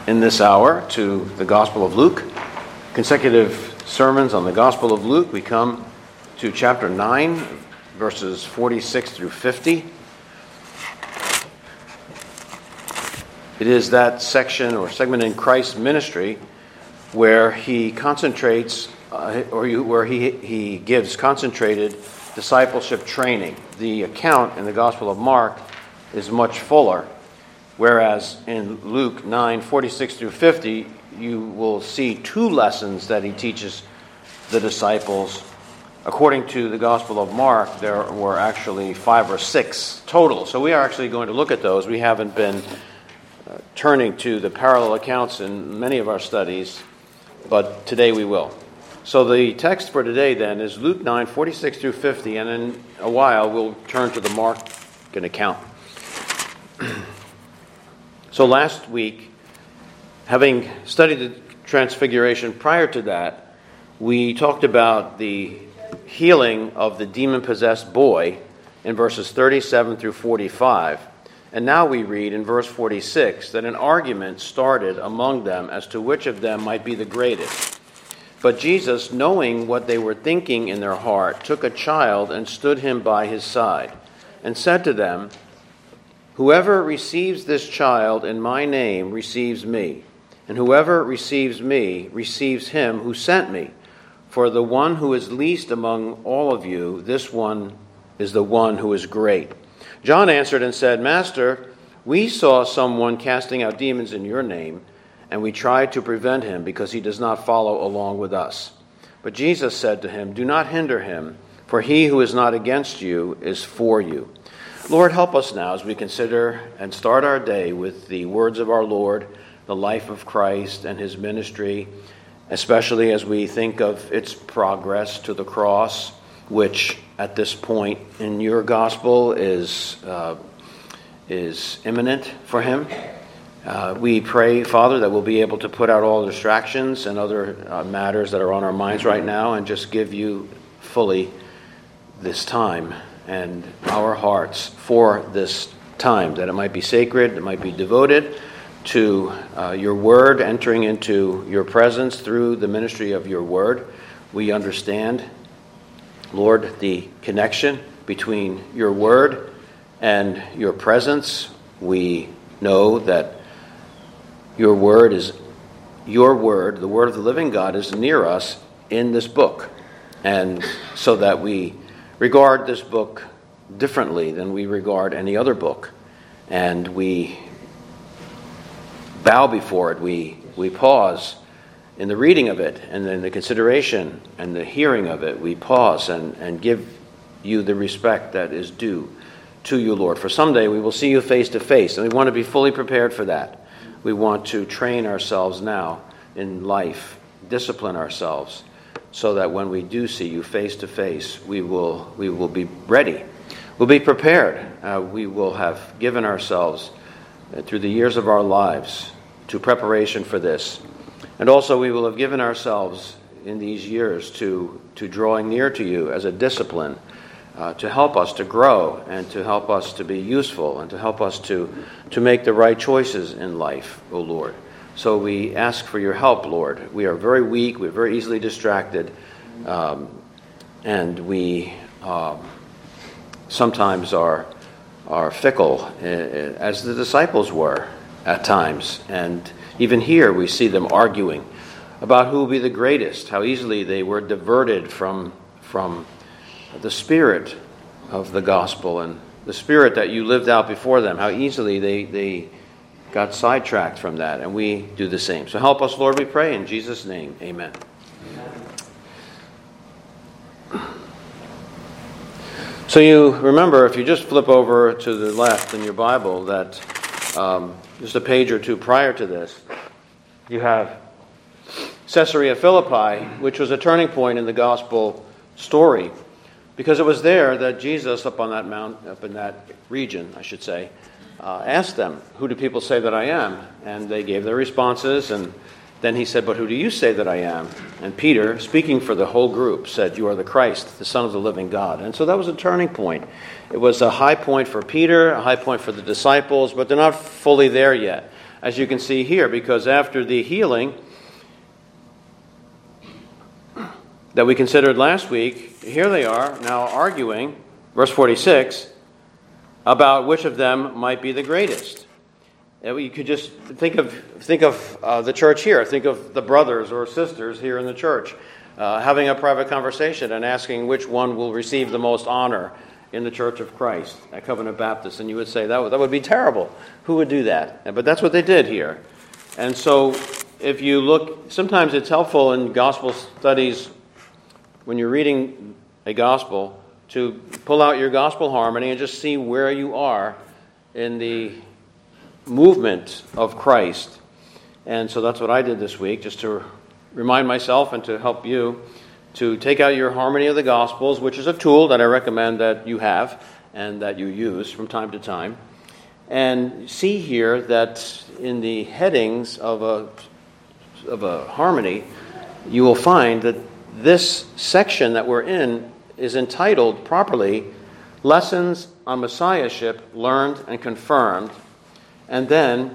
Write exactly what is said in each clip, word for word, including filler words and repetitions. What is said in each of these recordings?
in this hour to the Gospel of Luke. Consecutive sermons on the Gospel of Luke. We come to chapter nine, verses forty-six through fifty. It is that section or segment in Christ's ministry where he concentrates, uh, or you, where he, he gives concentrated discipleship training. The account in the Gospel of Mark is much fuller, whereas in Luke nine, forty-six through fifty, you will see two lessons that he teaches the disciples. According to the Gospel of Mark, there were actually five or six total. So we are actually going to look at those. We haven't been uh, turning to the parallel accounts in many of our studies, but today we will. So the text for today then is Luke nine, forty-six through fifty, and in a while we'll turn to the Mark account. So last week, having studied the Transfiguration prior to that, we talked about the healing of the demon-possessed boy in verses thirty-seven through forty-five. And now we read in verse forty-six that an argument started among them as to which of them might be the greatest. But Jesus, knowing what they were thinking in their heart, took a child and stood him by his side, and said to them, "Whoever receives this child in my name receives me, and whoever receives me receives him who sent me. For the one who is least among all of you, this one is the one who is great." John answered and said, "Master, we saw someone casting out demons in your name, and we tried to prevent him because he does not follow along with us." But Jesus said to him, "Do not hinder him, for he who is not against you is for you." Lord, help us now as we consider and start our day with the words of our Lord, the life of Christ and his ministry, especially as we think of its progress to the cross, which at this point in your gospel is uh, is imminent for him. Uh, we pray, Father, that we'll be able to put out all distractions and other uh, matters that are on our minds right now and just give you fully this time and our hearts for this time, that it might be sacred, it might be devoted to uh, your word, entering into your presence through the ministry of your word. We understand, Lord, the connection between your word and your presence. We know that your word is your word, the word of the living God, is near us in this book. And so that we regard this book differently than we regard any other book. And we bow before it. We, we pause in the reading of it and in the consideration and the hearing of it. We pause and, and give you the respect that is due to you, Lord. For someday we will see you face to face, and we want to be fully prepared for that. We want to train ourselves now in life, discipline ourselves, so that when we do see you face to face, we will we will be ready. We'll be prepared. Uh, we will have given ourselves uh, through the years of our lives to preparation for this. And also we will have given ourselves in these years to, to drawing near to you as a discipline, uh, to help us to grow and to help us to be useful and to help us to, to make the right choices in life, O Lord. So we ask for your help, Lord. We are very weak, we're very easily distracted, um, and we um, sometimes are, are fickle, uh, as the disciples were at times. And even here we see them arguing about who will be the greatest, how easily they were diverted from, from the spirit of the gospel and the spirit that you lived out before them, how easily they, they got sidetracked from that, and we do the same. So help us, Lord, we pray in Jesus' name. Amen. Amen. So you remember, if you just flip over to the left in your Bible, that um, just a page or two prior to this, you have Caesarea Philippi, which was a turning point in the gospel story, because it was there that Jesus, up on that mount, up in that region, I should say, uh, asked them, "Who do people say that I am?" And they gave their responses, and then he said, "But who do you say that I am?" And Peter, speaking for the whole group, said, "You are the Christ, the Son of the living God." And so that was a turning point. It was a high point for Peter, a high point for the disciples, but they're not fully there yet. as you can see here, because after the healing that we considered last week, here they are now arguing, verse forty-six, about which of them might be the greatest. And you could just think of think of uh, the church here. Think of the brothers or sisters here in the church uh, having a private conversation and asking which one will receive the most honor in the Church of Christ at Covenant Baptist. And you would say, that would, that would be terrible. Who would do that? But that's what they did here. And so if you look, sometimes it's helpful in gospel studies when you're reading a gospel to pull out your gospel harmony and just see where you are in the movement of Christ. And so that's what I did this week, just to remind myself and to help you to take out your harmony of the Gospels, which is a tool that I recommend that you have and that you use from time to time, and see here that in the headings of a of a harmony, you will find that this section that we're in is entitled properly, Lessons on Messiahship Learned and Confirmed, and then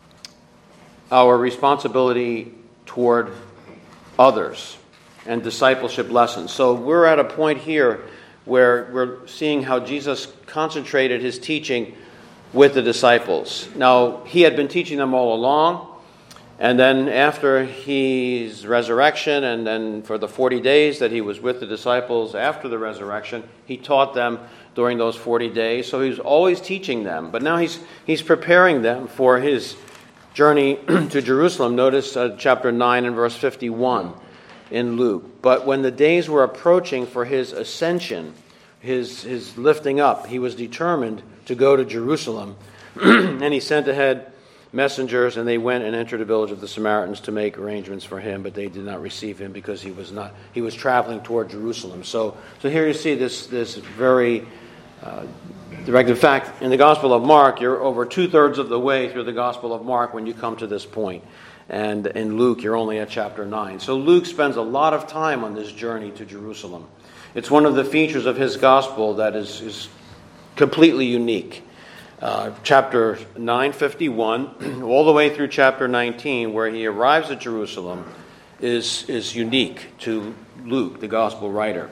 our responsibility toward others and discipleship lessons. So we're at a point here where we're seeing how Jesus concentrated his teaching with the disciples. Now, he had been teaching them all along, and then after his resurrection, and then for the forty days that he was with the disciples after the resurrection, he taught them during those forty days. So he was always teaching them. But now he's he's preparing them for his journey to Jerusalem. Notice uh, chapter nine and verse fifty-one in Luke. But when the days were approaching for his ascension, his, his lifting up, he was determined to go to Jerusalem. And he sent ahead messengers, and they went and entered the village of the Samaritans to make arrangements for him, but they did not receive him because he was not he was traveling toward Jerusalem. So so here you see this this very uh, direct. In fact, in the Gospel of Mark, you're over two-thirds of the way through the Gospel of Mark when you come to this point. And in Luke, you're only at chapter nine. So Luke spends a lot of time on this journey to Jerusalem. It's one of the features of his gospel that is, is completely unique. Uh, chapter nine fifty-one, all the way through chapter nineteen, where he arrives at Jerusalem, is, is unique to Luke, the gospel writer.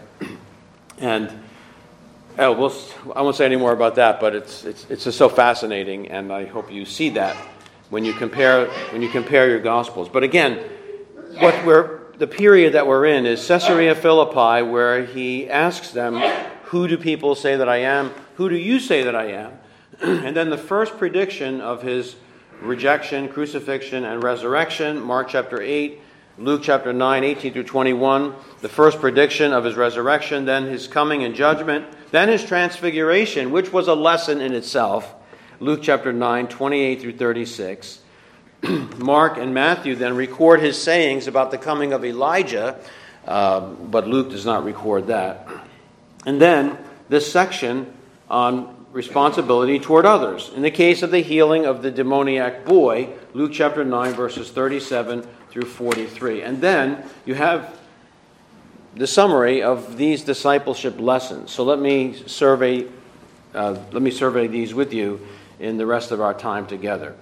And oh, we'll, I won't say any more about that, but it's, it's, it's just so fascinating, and I hope you see that when you compare when you compare your Gospels. But again, what we're the period that we're in is Caesarea Philippi, where he asks them, who do people say that I am? Who do you say that I am? And then the first prediction of his rejection, crucifixion, and resurrection, Mark chapter eight, Luke chapter nine, eighteen through twenty-one, the first prediction of his resurrection, then his coming and judgment, then his transfiguration, which was a lesson in itself, Luke chapter nine, twenty-eight through thirty-six. Mark and Matthew then record his sayings about the coming of Elijah, uh, but Luke does not record that. And then this section on responsibility toward others. In the case of the healing of the demoniac boy, Luke chapter nine, verses thirty-seven through forty-three. And then you have the summary of these discipleship lessons. So let me survey, uh, let me survey these with you in the rest of our time together.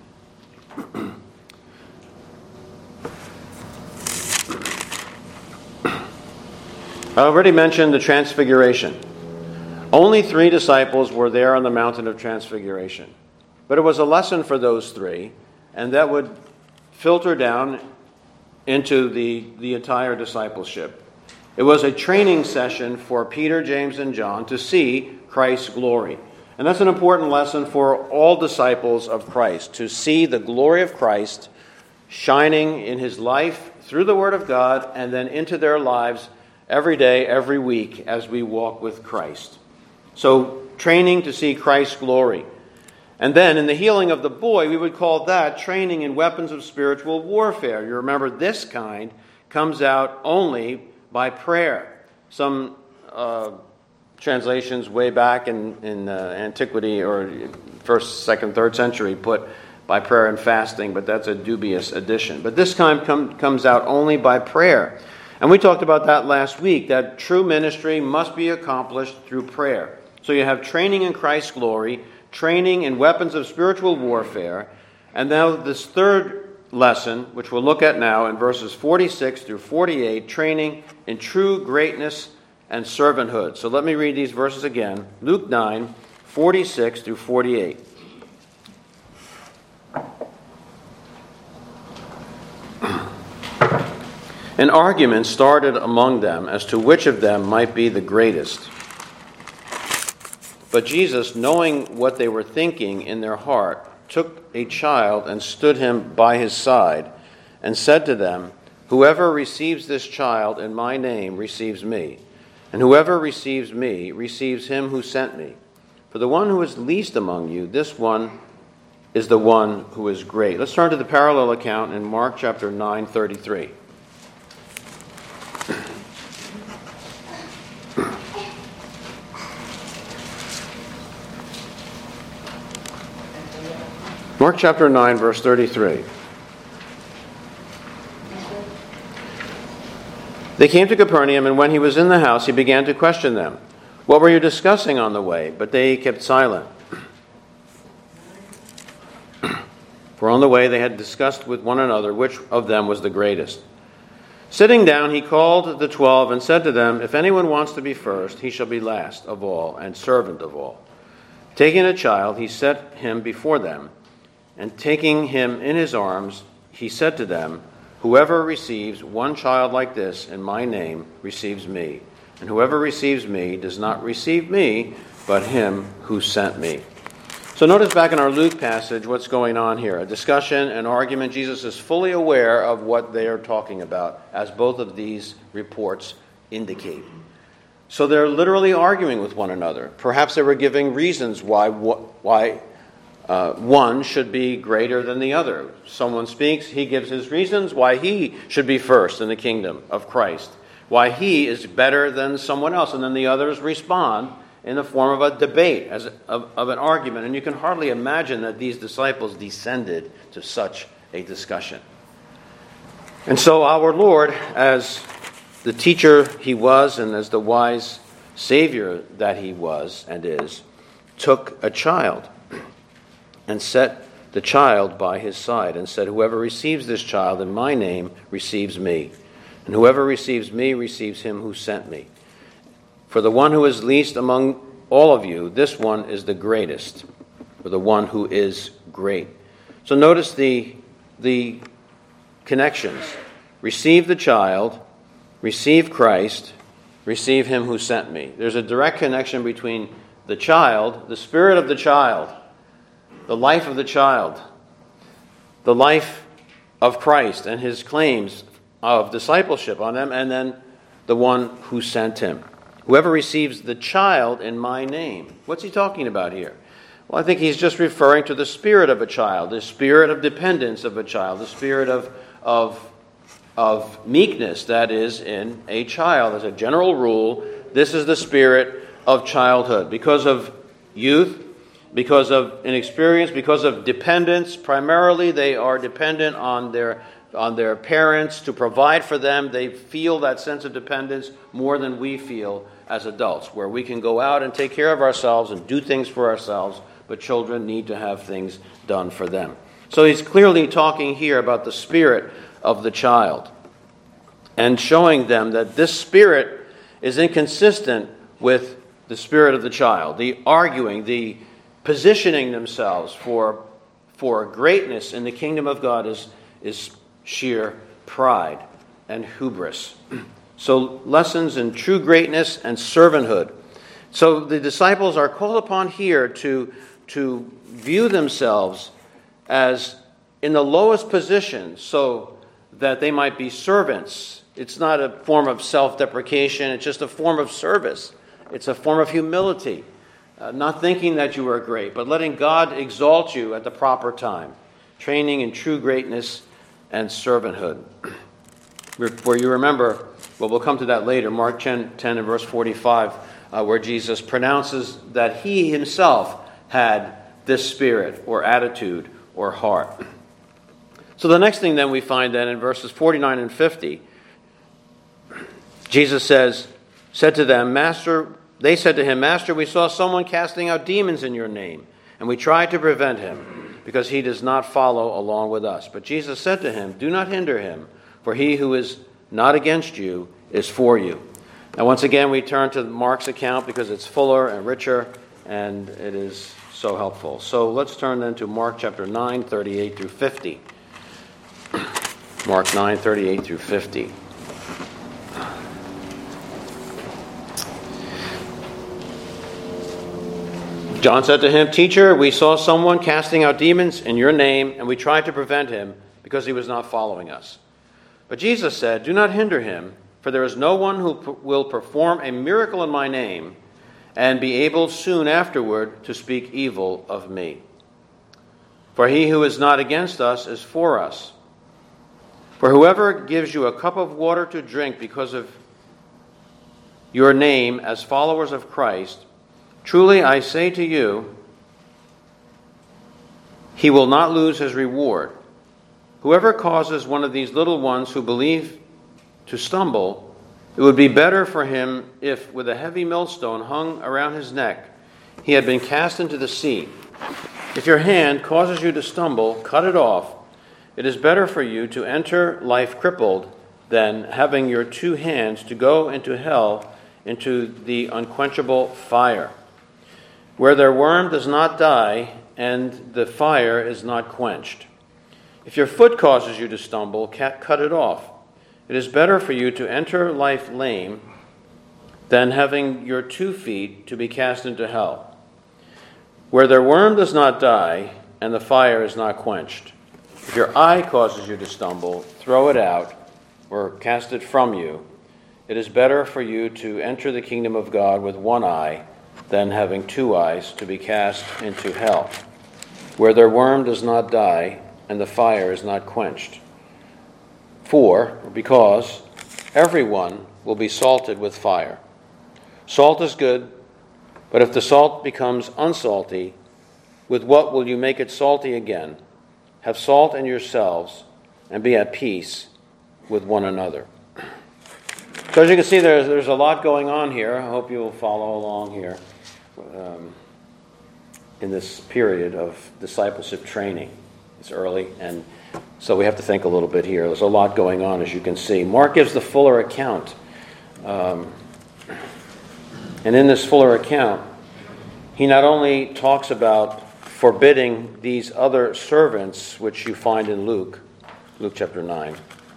I already mentioned the Transfiguration. Only three disciples were there on the mountain of Transfiguration. But it was a lesson for those three, and that would filter down into the, the entire discipleship. It was a training session for Peter, James, and John to see Christ's glory. And that's an important lesson for all disciples of Christ, to see the glory of Christ shining in his life through the Word of God and then into their lives every day, every week as we walk with Christ. So, training to see Christ's glory. And then in the healing of the boy, we would call that training in weapons of spiritual warfare. You remember this kind comes out only by prayer. Some uh, translations way back in, in uh, antiquity or first, second, third century put by prayer and fasting, but that's a dubious addition. But this kind com- comes out only by prayer. And we talked about that last week, that true ministry must be accomplished through prayer. So you have training in Christ's glory, training in weapons of spiritual warfare, And now this third lesson, which we'll look at now in verses forty-six through forty-eight, training in true greatness and servanthood. So let me read these verses again. Luke nine, forty-six through forty-eight. An argument started among them as to which of them might be the greatest. But Jesus, knowing what they were thinking in their heart, took a child and stood him by his side and said to them, "Whoever receives this child in my name receives me, and whoever receives me receives him who sent me. For the one who is least among you, this one is the one who is great." Let's turn to the parallel account in Mark chapter nine, thirty-three. Mark chapter nine, verse thirty-three. They came to Capernaum, and when he was in the house, he began to question them. "What were you discussing on the way?" But they kept silent. For on the way they had discussed with one another which of them was the greatest. Sitting down, he called the twelve and said to them, "If anyone wants to be first, he shall be last of all and servant of all." Taking a child, he set him before them. And taking him in his arms, he said to them, "Whoever receives one child like this in my name receives me. And whoever receives me does not receive me, but him who sent me." So notice back in our Luke passage what's going on here. A discussion, an argument. Jesus is fully aware of what they are talking about, as both of these reports indicate. So they're literally arguing with one another. Perhaps they were giving reasons why why uh, one should be greater than the other. Someone speaks, he gives his reasons why he should be first in the kingdom of Christ, why he is better than someone else, and then the others respond in the form of a debate, as of, of an argument. And you can hardly imagine that these disciples descended to such a discussion. And so our Lord, as the teacher he was and as the wise Savior that he was and is, took a child and set the child by his side and said, "Whoever receives this child in my name receives me, and whoever receives me receives him who sent me. For the one who is least among all of you, this one is the greatest, or the one who is great." So notice the, the connections. Receive the child, receive Christ, receive him who sent me. There's a direct connection between the child, the spirit of the child, the life of the child, the life of Christ and his claims of discipleship on them, and then the one who sent him. Whoever receives the child in my name. What's he talking about here? Well, I think he's just referring to the spirit of a child, the spirit of dependence of a child, the spirit of, of, of meekness that is in a child. As a general rule, this is the spirit of childhood. Because of youth, because of inexperience, because of dependence, primarily they are dependent on their on their parents to provide for them. They feel that sense of dependence more than we feel as adults, where we can go out and take care of ourselves and do things for ourselves, but children need to have things done for them. So he's clearly talking here about the spirit of the child and showing them that this spirit is inconsistent with the spirit of the child, the arguing, the positioning themselves for, for greatness in the kingdom of God is, is sheer pride and hubris. So lessons in true greatness and servanthood. So the disciples are called upon here to, to view themselves as in the lowest position so that they might be servants. It's not a form of self-deprecation. It's just a form of service. It's a form of humility. Uh, not thinking that you are great, but letting God exalt you at the proper time. Training in true greatness and servanthood. Where you remember, well, we'll come to that later, Mark ten, ten and verse forty-five, uh, where Jesus pronounces that he himself had this spirit or attitude or heart. So the next thing then we find then in verses forty-nine and fifty, Jesus says, said to them, Master, they said to him, Master, we saw someone casting out demons in your name, and we tried to prevent him, because he does not follow along with us. But Jesus said to him, do not hinder him, for he who is not against you is for you. Now once again we turn to Mark's account because it's fuller and richer, and it is so helpful. So let's turn then to Mark chapter nine, thirty-eight through fifty. Mark nine, thirty-eight through fifty. John said to him, Teacher, we saw someone casting out demons in your name, and we tried to prevent him because he was not following us. But Jesus said, do not hinder him, for there is no one who p- will perform a miracle in my name and be able soon afterward to speak evil of me. For he who is not against us is for us. For whoever gives you a cup of water to drink because of your name as followers of Christ, truly I say to you, he will not lose his reward. Whoever causes one of these little ones who believe to stumble, it would be better for him if, with a heavy millstone hung around his neck, he had been cast into the sea. If your hand causes you to stumble, cut it off. It is better for you to enter life crippled than having your two hands to go into hell, into the unquenchable fire, where their worm does not die and the fire is not quenched. If your foot causes you to stumble, cut it off. It is better for you to enter life lame than having your two feet to be cast into hell, where their worm does not die and the fire is not quenched. If your eye causes you to stumble, throw it out or cast it from you. It is better for you to enter the kingdom of God with one eye than having two eyes to be cast into hell, where their worm does not die and the fire is not quenched. For, because, everyone will be salted with fire. Salt is good, but if the salt becomes unsalty, with what will you make it salty again? Have salt in yourselves, and be at peace with one another. So as you can see, there's, there's a lot going on here. I hope you will follow along here um, in this period of discipleship training. It's early, and so we have to think a little bit here. There's a lot going on, as you can see. Mark gives the fuller account. Um, and in this fuller account, he not only talks about forbidding these other servants, which you find in Luke, Luke chapter nine.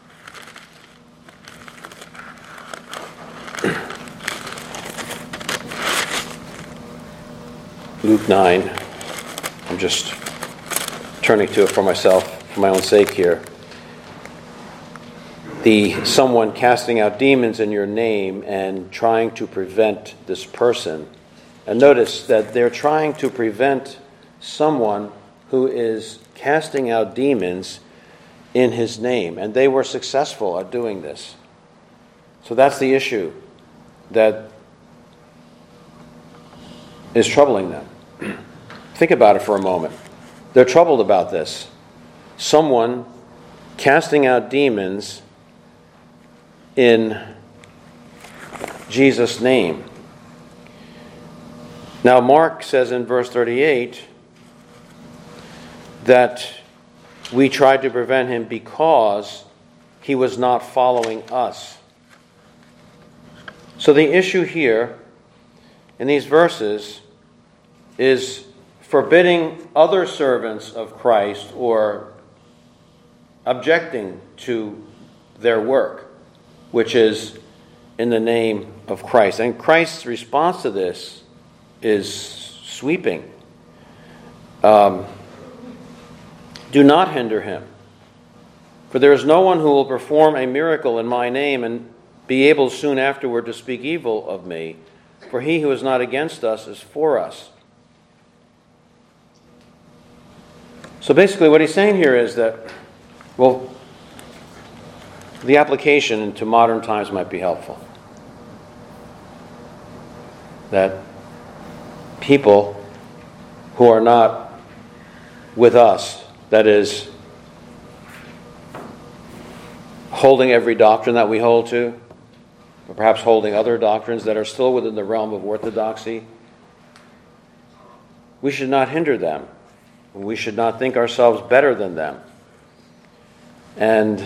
Luke nine. I'm just turning to it for myself, for my own sake here. The someone casting out demons in your name and trying to prevent this person. And notice that they're trying to prevent someone who is casting out demons in his name. And they were successful at doing this. So that's the issue that is troubling them. Think about it for a moment. They're troubled about this. Someone casting out demons in Jesus' name. Now, Mark says in verse thirty-eight that we tried to prevent him because he was not following us. So the issue here in these verses is forbidding other servants of Christ or objecting to their work, which is in the name of Christ. And Christ's response to this is sweeping. Um, do not hinder him, for there is no one who will perform a miracle in my name and be able soon afterward to speak evil of me, for he who is not against us is for us. So basically what he's saying here is that, well, the application into modern times might be helpful. That people who are not with us, that is, holding every doctrine that we hold to, or perhaps holding other doctrines that are still within the realm of orthodoxy, we should not hinder them We should not think ourselves better than them. And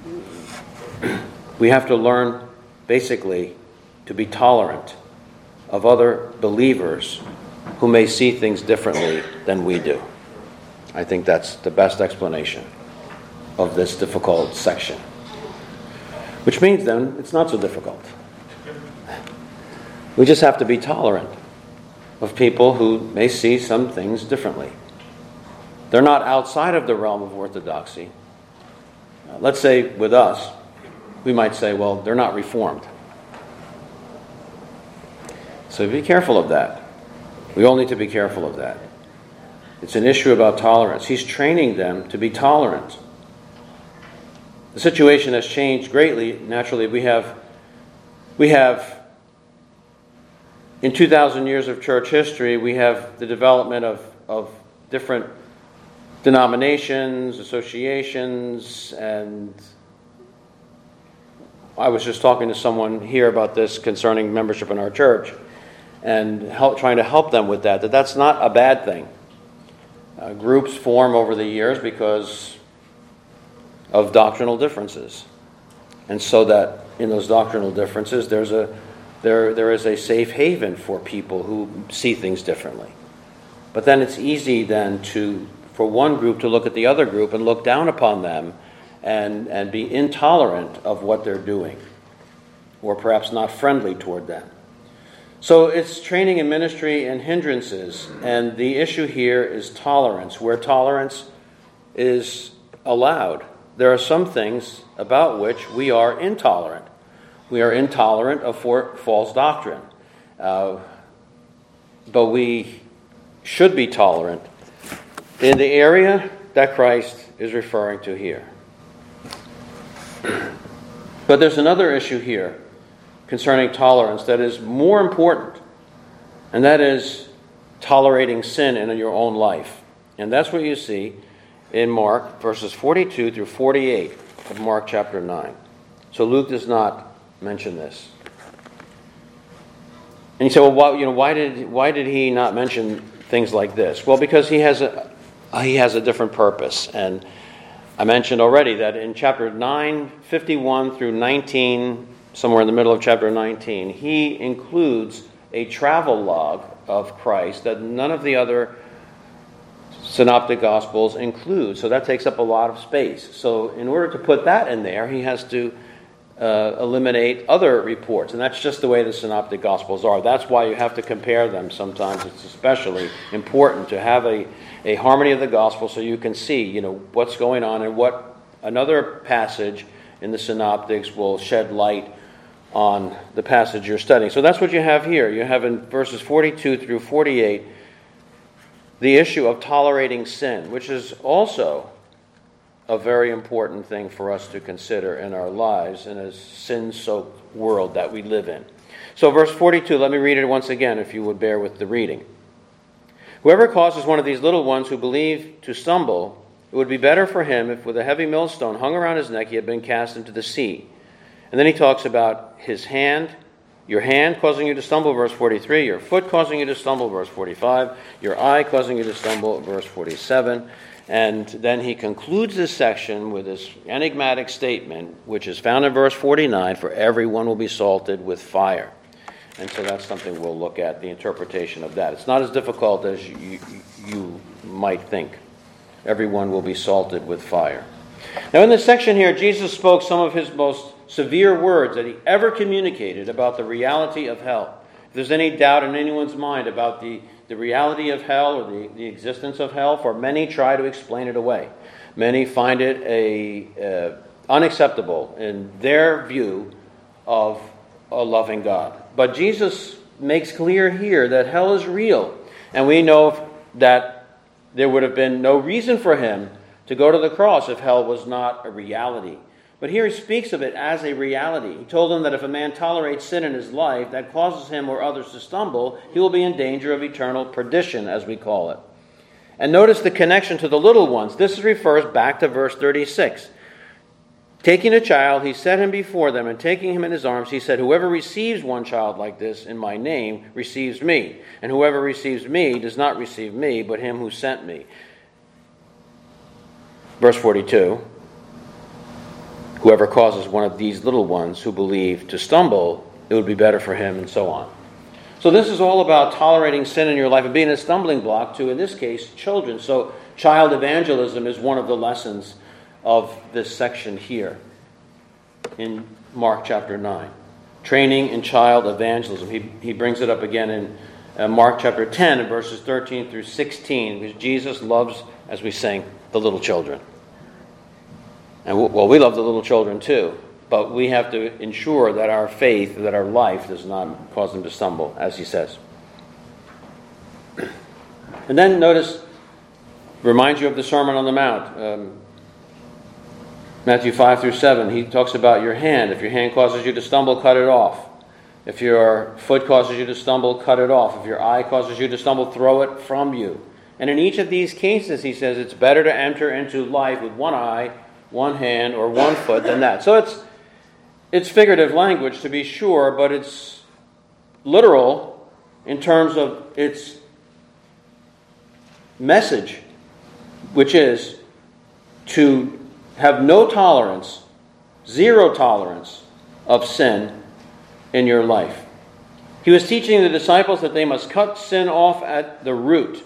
we have to learn, basically, to be tolerant of other believers who may see things differently than we do. I think that's the best explanation of this difficult section. Which means, then, it's not so difficult. We just have to be tolerant of people who may see some things differently. They're not outside of the realm of orthodoxy. Uh, let's say with us, we might say, well, they're not Reformed. So be careful of that. We all need to be careful of that. It's an issue about tolerance. He's training them to be tolerant. The situation has changed greatly. Naturally, we have, we have, in two thousand years of church history, we have the development of, of different denominations, associations, and I was just talking to someone here about this concerning membership in our church and help, trying to help them with that, that that's not a bad thing. Uh, groups form over the years because of doctrinal differences. And so that in those doctrinal differences, there's a there there is a safe haven for people who see things differently. But then it's easy then to for one group to look at the other group and look down upon them and, and be intolerant of what they're doing, or perhaps not friendly toward them. So it's training in ministry and hindrances, and the issue here is tolerance, where tolerance is allowed. There are some things about which we are intolerant. We are intolerant of for, false doctrine. Uh, but we should be tolerant in the area that Christ is referring to here. But there's another issue here concerning tolerance that is more important, and that is tolerating sin in your own life. And that's what you see in Mark, verses forty-two through forty-eight of Mark chapter nine. So Luke does not mention this. And you say, well, why, you know, why did why did he not mention things like this? Well, because he has a he has a different purpose. And I mentioned already that in chapter nine, fifty-one through nineteen, somewhere in the middle of chapter nineteen, he includes a travel log of Christ that none of the other synoptic gospels include. So that takes up a lot of space. So in order to put that in there, he has to uh, eliminate other reports. And that's just the way the synoptic gospels are. That's why you have to compare them sometimes. It's especially important to have a, a harmony of the gospel so you can see, you know, what's going on and what another passage in the synoptics will shed light on the passage you're studying. So that's what you have here. You have in verses forty-two through forty-eight the issue of tolerating sin, which is also a very important thing for us to consider in our lives in a sin-soaked world that we live in. So verse forty-two, let me read it once again if you would bear with the reading. Whoever causes one of these little ones who believe to stumble, it would be better for him if with a heavy millstone hung around his neck he had been cast into the sea. And then he talks about his hand, your hand causing you to stumble, verse forty-three, your foot causing you to stumble, verse forty-five, your eye causing you to stumble, verse forty-seven. And then he concludes this section with this enigmatic statement, which is found in verse forty-nine, for everyone will be salted with fire. And so that's something we'll look at, the interpretation of that. It's not as difficult as you, you might think. Everyone will be salted with fire. Now in this section here, Jesus spoke some of his most severe words that he ever communicated about the reality of hell. If there's any doubt in anyone's mind about the, the reality of hell or the, the existence of hell, for many try to explain it away. Many find it a uh, unacceptable in their view of a loving God. But Jesus makes clear here that hell is real. And we know that there would have been no reason for him to go to the cross if hell was not a reality. But here he speaks of it as a reality. He told them that if a man tolerates sin in his life that causes him or others to stumble, he will be in danger of eternal perdition, as we call it. And notice the connection to the little ones. This refers back to verse thirty-six. Taking a child, he set him before them, and taking him in his arms, he said, whoever receives one child like this in my name receives me. And whoever receives me does not receive me, but him who sent me. Verse forty-two, whoever causes one of these little ones who believe to stumble, it would be better for him, and so on. So this is all about tolerating sin in your life and being a stumbling block to, in this case, children. So child evangelism is one of the lessons of this section here in Mark chapter nine. Training in child evangelism. He, he brings it up again in uh, Mark chapter ten, in verses thirteen through sixteen, because Jesus loves, as we sang, the little children. And w- well, we love the little children too, but we have to ensure that our faith, that our life does not cause them to stumble, as he says. And then notice, reminds you of the Sermon on the Mount. Um, Matthew five through seven, he talks about your hand. If your hand causes you to stumble, cut it off. If your foot causes you to stumble, cut it off. If your eye causes you to stumble, throw it from you. And in each of these cases, he says, it's better to enter into life with one eye, one hand, or one foot than that. So it's it's figurative language, to be sure, but it's literal in terms of its message, which is to have no tolerance, zero tolerance of sin in your life. He was teaching the disciples that they must cut sin off at the root.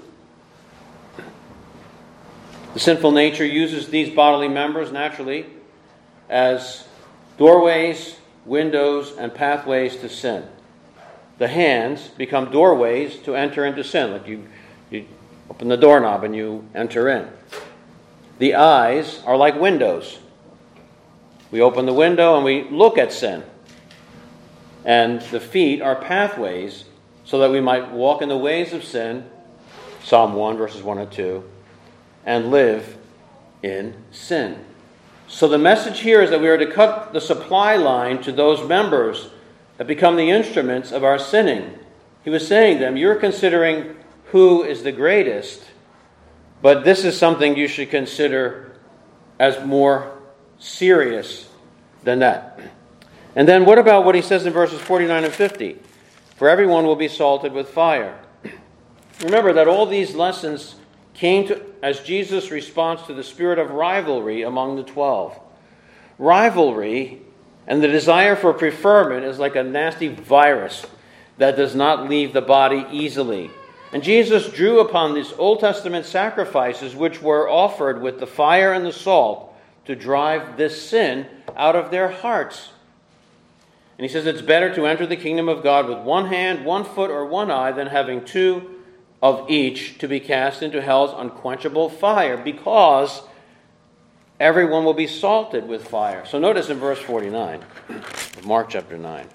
The sinful nature uses these bodily members naturally as doorways, windows, and pathways to sin. The hands become doorways to enter into sin, like you, you open the doorknob and you enter in. The eyes are like windows. We open the window and we look at sin. And the feet are pathways so that we might walk in the ways of sin, Psalm one, verses one and two, and live in sin. So the message here is that we are to cut the supply line to those members that become the instruments of our sinning. He was saying to them, you're considering who is the greatest, but this is something you should consider as more serious than that. And then what about what he says in verses forty-nine and fifty? For everyone will be salted with fire. Remember that all these lessons came to as Jesus' response to the spirit of rivalry among the twelve. Rivalry and the desire for preferment is like a nasty virus that does not leave the body easily. And Jesus drew upon these Old Testament sacrifices which were offered with the fire and the salt to drive this sin out of their hearts. And he says it's better to enter the kingdom of God with one hand, one foot, or one eye than having two of each to be cast into hell's unquenchable fire, because everyone will be salted with fire. So notice in verse forty-nine of Mark chapter nine.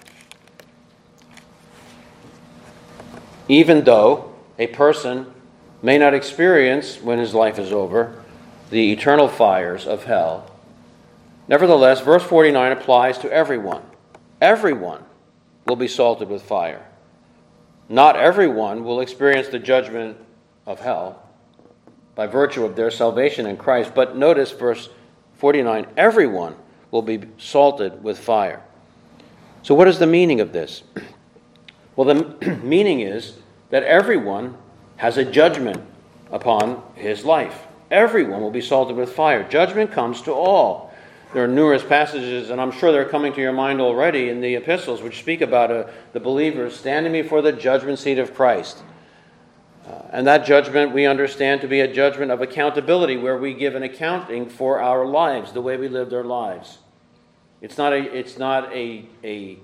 Even though a person may not experience, when his life is over, the eternal fires of hell, nevertheless, verse forty-nine applies to everyone. Everyone will be salted with fire. Not everyone will experience the judgment of hell by virtue of their salvation in Christ. But notice verse forty-nine, everyone will be salted with fire. So what is the meaning of this? Well, the meaning is that everyone has a judgment upon his life. Everyone will be salted with fire. Judgment comes to all. There are numerous passages, and I'm sure they're coming to your mind already in the epistles, which speak about uh, the believers standing before the judgment seat of Christ. Uh, and that judgment we understand to be a judgment of accountability, where we give an accounting for our lives, the way we lived our lives. It's not a, it's not a, a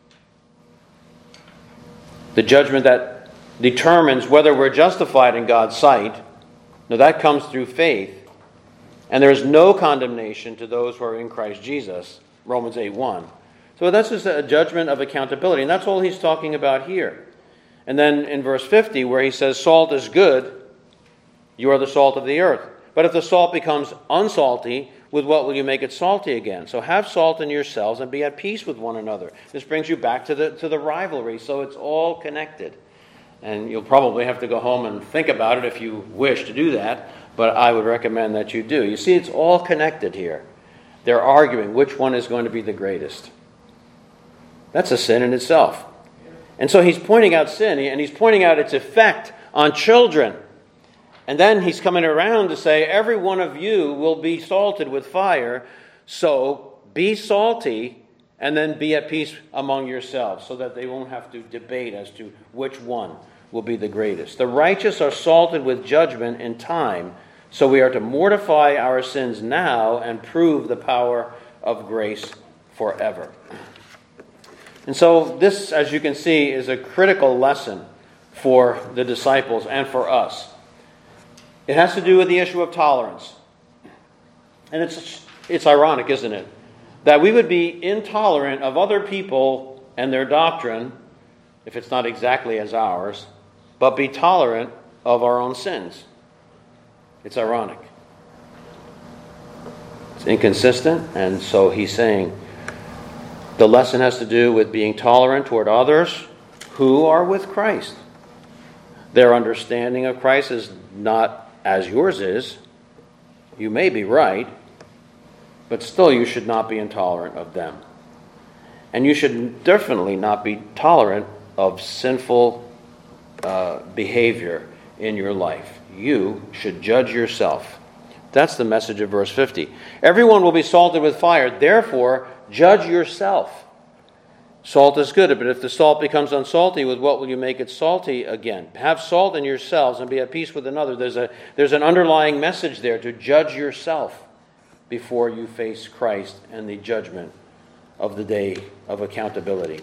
the judgment that determines whether we're justified in God's sight. No, that comes through faith. And there is no condemnation to those who are in Christ Jesus, Romans eight one. So that's just a judgment of accountability, and that's all he's talking about here. And then in verse fifty, where he says, salt is good, you are the salt of the earth. But if the salt becomes unsalty, with what will you make it salty again? So have salt in yourselves and be at peace with one another. This brings you back to the, to the rivalry, so it's all connected. And you'll probably have to go home and think about it if you wish to do that. But I would recommend that you do. You see, it's all connected here. They're arguing which one is going to be the greatest. That's a sin in itself. And so he's pointing out sin, and he's pointing out its effect on children. And then he's coming around to say, every one of you will be salted with fire, so be salty and then be at peace among yourselves, so that they won't have to debate as to which one will be the greatest. The righteous are salted with judgment in time, so we are to mortify our sins now and prove the power of grace forever. And so this, as you can see, is a critical lesson for the disciples and for us. It has to do with the issue of tolerance. And it's it's ironic, isn't it? That we would be intolerant of other people and their doctrine, if it's not exactly as ours, but be tolerant of our own sins. It's ironic. It's inconsistent, and so he's saying the lesson has to do with being tolerant toward others who are with Christ. Their understanding of Christ is not as yours is. You may be right, but still you should not be intolerant of them. And you should definitely not be tolerant of sinful uh, behavior in your life. You should judge yourself. That's the message of verse fifty. Everyone will be salted with fire, therefore judge yourself. Salt is good, but if the salt becomes unsalty, with what will you make it salty again? Have salt in yourselves and be at peace with another. There's a there's an underlying message there to judge yourself before you face Christ and the judgment of the day of accountability.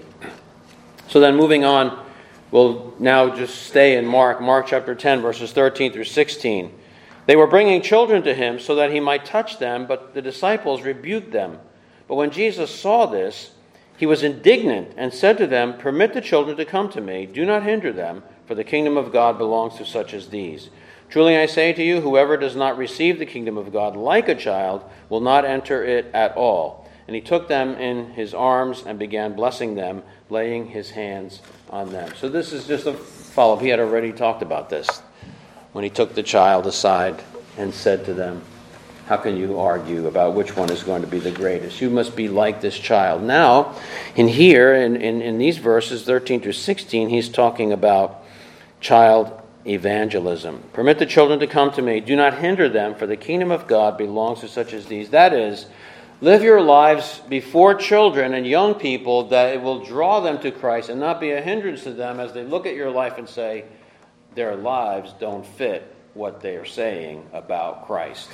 So then moving on, we'll now just stay in Mark, Mark chapter ten, verses thirteen through sixteen. They were bringing children to him so that he might touch them, but the disciples rebuked them. But when Jesus saw this, he was indignant and said to them, "Permit the children to come to me. Do not hinder them, for the kingdom of God belongs to such as these. Truly I say to you, whoever does not receive the kingdom of God like a child will not enter it at all." And he took them in his arms and began blessing them, laying his hands on them. So this is just a follow-up. He had already talked about this when he took the child aside and said to them, how can you argue about which one is going to be the greatest? You must be like this child. Now, in here, in, in, in these verses, thirteen through sixteen, he's talking about child evangelism. Permit the children to come to me. Do not hinder them, for the kingdom of God belongs to such as these. That is, live your lives before children and young people that it will draw them to Christ and not be a hindrance to them as they look at your life and say, their lives don't fit what they are saying about Christ.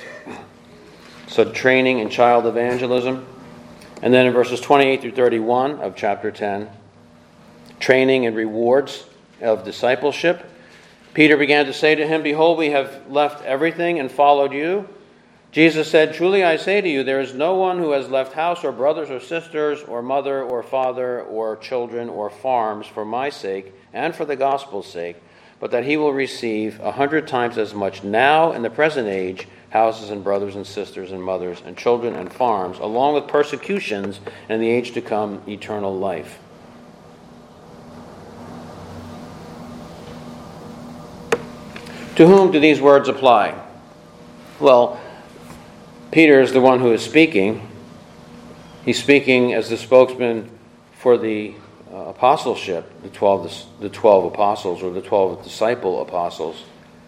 So training in child evangelism. And then in verses twenty-eight through thirty-one of chapter ten, training and rewards of discipleship. Peter began to say to him, "Behold, we have left everything and followed you." Jesus said, "Truly I say to you, there is no one who has left house or brothers or sisters or mother or father or children or farms for my sake and for the gospel's sake, but that he will receive a hundred times as much now in the present age, houses and brothers and sisters and mothers and children and farms, along with persecutions, and in the age to come, eternal life." To whom do these words apply? Well, Peter is the one who is speaking. He's speaking as the spokesman for the uh, apostleship, the twelve, the twelve apostles, or the twelve disciple apostles.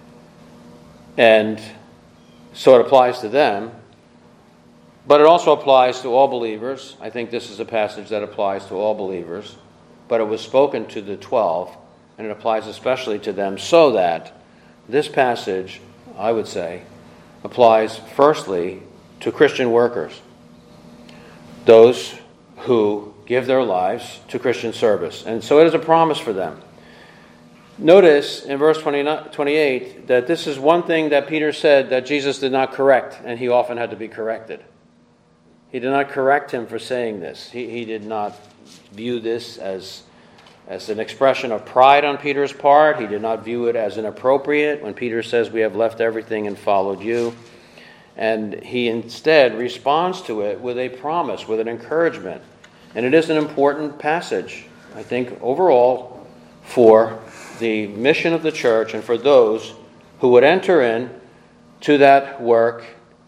And so it applies to them, but it also applies to all believers. I think this is a passage that applies to all believers, but it was spoken to the twelve, and it applies especially to them, so that this passage, I would say, applies firstly to Christian workers, those who give their lives to Christian service. And so it is a promise for them. Notice in verse twenty-eight that this is one thing that Peter said that Jesus did not correct, and he often had to be corrected. He did not correct him for saying this. He, he did not view this as, as an expression of pride on Peter's part. He did not view it as inappropriate when Peter says, "We have left everything and followed you." And he instead responds to it with a promise, with an encouragement. And it is an important passage, I think, overall, for the mission of the church and for those who would enter in to that work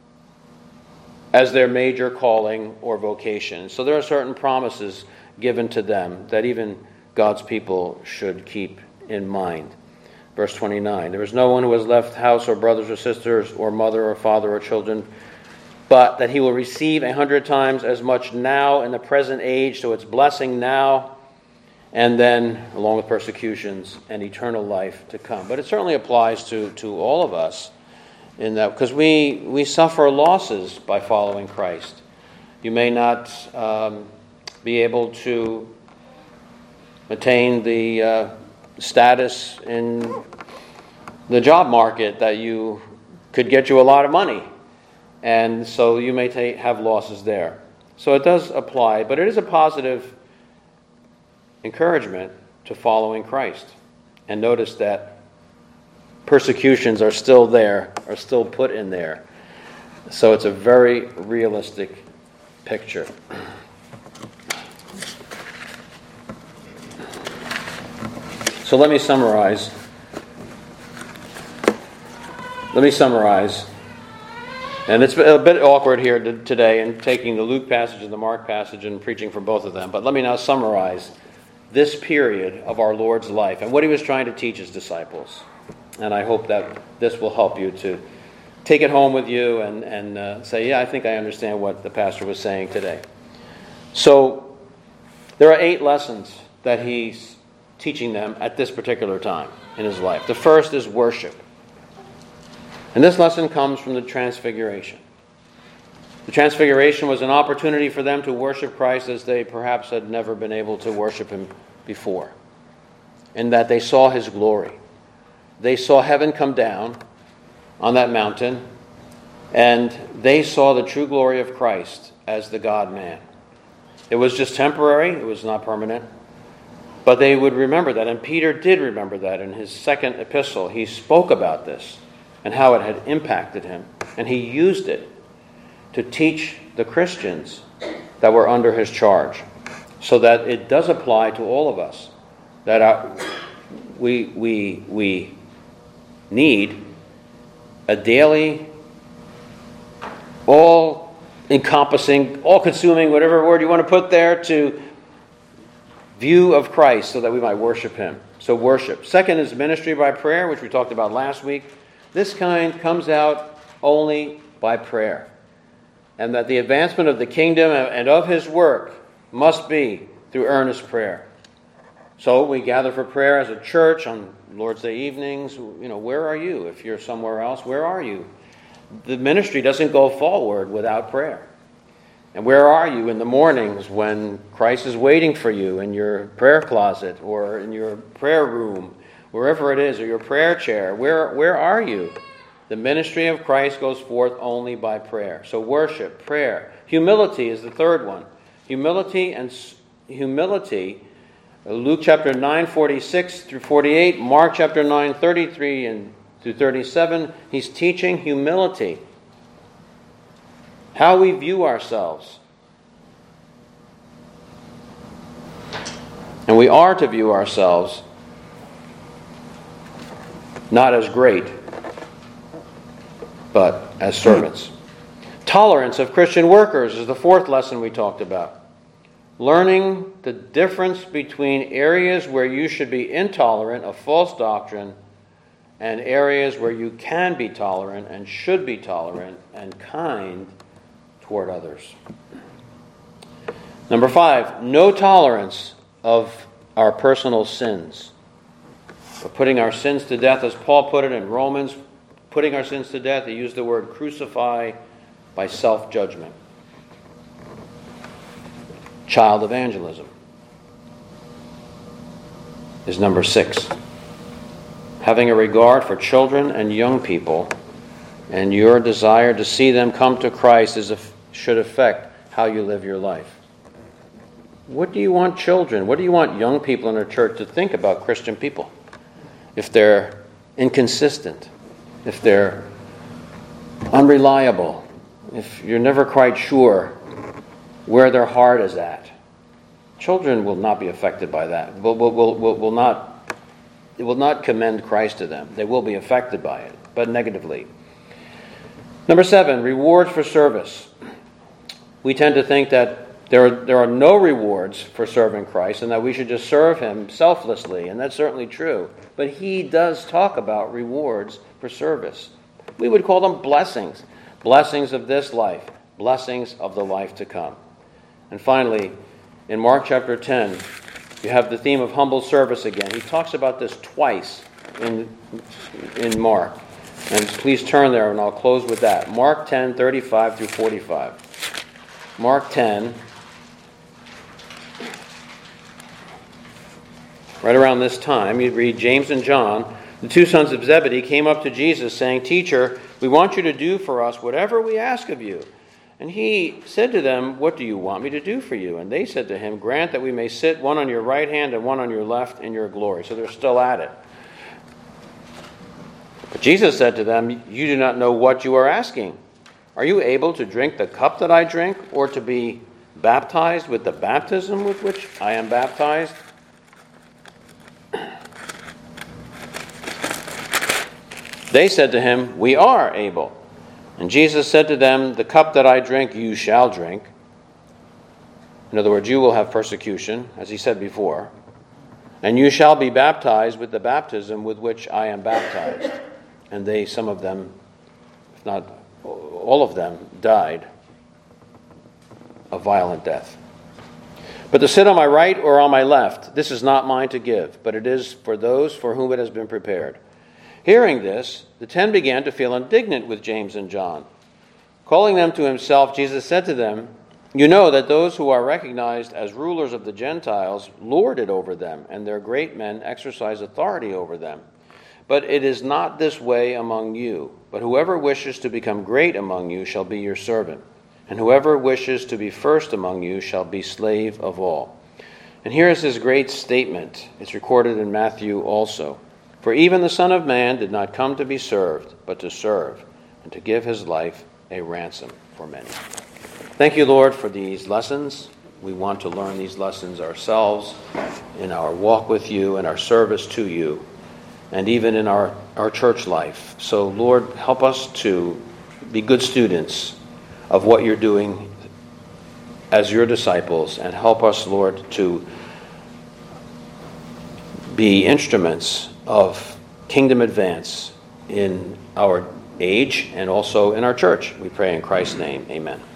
as their major calling or vocation. So there are certain promises given to them that even God's people should keep in mind. Verse twenty-nine, there is no one who has left house or brothers or sisters or mother or father or children, but that he will receive a hundred times as much now in the present age, so it's blessing now, and then, along with persecutions, and eternal life to come. But it certainly applies to, to all of us, in that because we, we suffer losses by following Christ. You may not um, be able to attain the uh, status in the job market that you could get you a lot of money. And so you may ta- have losses there. So it does apply, but it is a positive encouragement to following Christ. And notice that persecutions are still there, are still put in there. So it's a very realistic picture. So let me summarize. Let me summarize. And it's a bit awkward here today in taking the Luke passage and the Mark passage and preaching from both of them. But let me now summarize this period of our Lord's life and what he was trying to teach his disciples. And I hope that this will help you to take it home with you and, and uh, say, yeah, I think I understand what the pastor was saying today. So there are eight lessons that he's teaching them at this particular time in his life. The first is worship. And this lesson comes from the Transfiguration. The Transfiguration was an opportunity for them to worship Christ as they perhaps had never been able to worship him before, in that they saw his glory. They saw heaven come down on that mountain, and they saw the true glory of Christ as the God-man. It was just temporary. It was not permanent. But they would remember that, and Peter did remember that in his second epistle. He spoke about this and how it had impacted him. And he used it to teach the Christians that were under his charge. So that it does apply to all of us. That our, we, we, we need a daily, all-encompassing, all-consuming, whatever word you want to put there, to view of Christ so that we might worship him. So worship. Second is ministry by prayer, which we talked about last week. This kind comes out only by prayer. And that the advancement of the kingdom and of his work must be through earnest prayer. So we gather for prayer as a church on Lord's Day evenings. You know, where are you? If you're somewhere else, where are you? The ministry doesn't go forward without prayer. And where are you in the mornings when Christ is waiting for you in your prayer closet or in your prayer room, wherever it is, or your prayer chair? Where, where are you? The ministry of Christ goes forth only by prayer. So worship, prayer. Humility is the third one. Humility and humility. Luke chapter nine, forty-six through forty-eight, Mark chapter nine, thirty-three and through thirty-seven, he's teaching humility. How we view ourselves. And we are to view ourselves not as great, but as servants. Tolerance of Christian workers is the fourth lesson we talked about. Learning the difference between areas where you should be intolerant of false doctrine and areas where you can be tolerant and should be tolerant and kind toward others. Number five, no tolerance of our personal sins. We're putting our sins to death, as Paul put it in Romans, putting our sins to death. He used the word crucify by self-judgment. Child evangelism is number six. Having a regard for children and young people and your desire to see them come to Christ is a, should affect how you live your life. What do you want children, what do you want young people in our church to think about Christian people? If they're inconsistent, if they're unreliable, if you're never quite sure where their heart is at. Children will not be affected by that. Will, will, will, will, will not, it will not commend Christ to them. They will be affected by it, but negatively. Number seven, rewards for service. We tend to think that there are, there are no rewards for serving Christ, and that we should just serve him selflessly, and that's certainly true. But he does talk about rewards for service. We would call them blessings. Blessings of this life, blessings of the life to come. And finally, in Mark chapter ten, you have the theme of humble service again. He talks about this twice in, in Mark. And please turn there, and I'll close with that. Mark ten, thirty-five through forty-five. Mark ten, right around this time, you read, James and John, the two sons of Zebedee, came up to Jesus, saying, Teacher, we want you to do for us whatever we ask of you. And he said to them, What do you want me to do for you? And they said to him, Grant that we may sit one on your right hand and one on your left in your glory. So they're still at it. But Jesus said to them, You do not know what you are asking. Are you able to drink the cup that I drink, or to be baptized with the baptism with which I am baptized? They said to him, We are able. And Jesus said to them, The cup that I drink, you shall drink. In other words, you will have persecution, as he said before. And you shall be baptized with the baptism with which I am baptized. And they, some of them, if not all of them, died a violent death. But to sit on my right or on my left, this is not mine to give, but it is for those for whom it has been prepared. Hearing this, the ten began to feel indignant with James and John. Calling them to himself, Jesus said to them, You know that those who are recognized as rulers of the Gentiles lord it over them, and their great men exercise authority over them. But it is not this way among you. But whoever wishes to become great among you shall be your servant, and whoever wishes to be first among you shall be slave of all. And here is his great statement. It's recorded in Matthew also. For even the Son of Man did not come to be served, but to serve, and to give his life a ransom for many. Thank you, Lord, for these lessons. We want to learn these lessons ourselves in our walk with you and our service to you, and even in our, our church life. So, Lord, help us to be good students of what you're doing as your disciples, and help us, Lord, to be instruments of kingdom advance in our age and also in our church. We pray in Christ's name. Amen.